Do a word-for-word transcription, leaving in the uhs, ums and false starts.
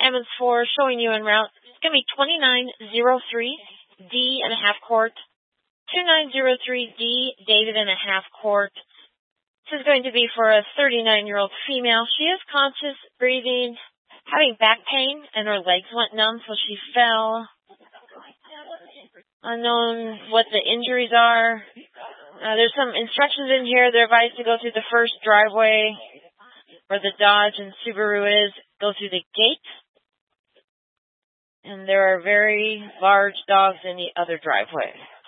Emmons four showing you en route. It's going to be twenty-nine oh three, D and a half quart. twenty-nine oh three D, David and a half quart. This is going to be for a thirty-nine-year-old female. She is conscious, breathing, having back pain, and her legs went numb, so she fell. Unknown what the injuries are. Uh, there's some instructions in here. They're advised to go through the first driveway where the Dodge and Subaru is. Go through the gate. And there are very large dogs in the other driveway.